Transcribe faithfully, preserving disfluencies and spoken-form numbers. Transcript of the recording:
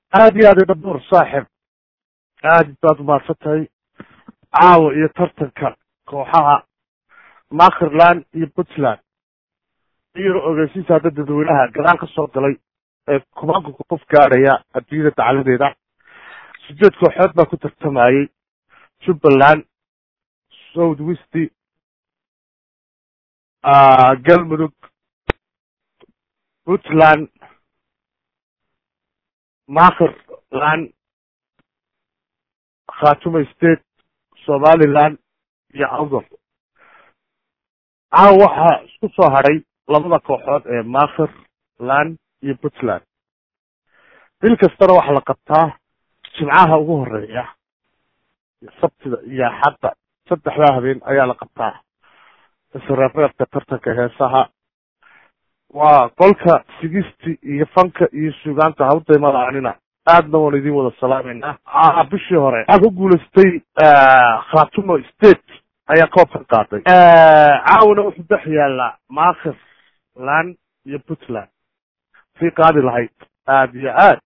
aad iyo aad dabuur saaxib aad baad umaadsantahay caawa iyo tartanka kooxaha Makerland iyo Puntland iyo ogeysiisa hadda dadweynaha gadaal ka soo galay ee kumanka qof gaaraya adduunyada dacaladeeda sideed kooxood baa ku tartamayay Jubaland, South West, ah Galmudug, Puntland, Makerland, Khartoum State, Somaliland iyo Awdal. Aa waxa isku soo haray labada kooxood ee Makerland iyo Puntland. bil kastana waxa la qabtaa jimcaha ugu horeeya sabtida iyo xadda saddexda habeen ayaa la qabtaa israafeedka tartanka heesaha waa qolka sigisti iyo fanka iyo suugaanta hawdeemada anina aadna waan idin wada salaameynaa ah bishii hore waxa ku guuleystay Khartoum State ayaa koobka qaaday caawna wuxuu dhex yaala Makerland iyo Puntland fi qaadi lahayd aad iyo aad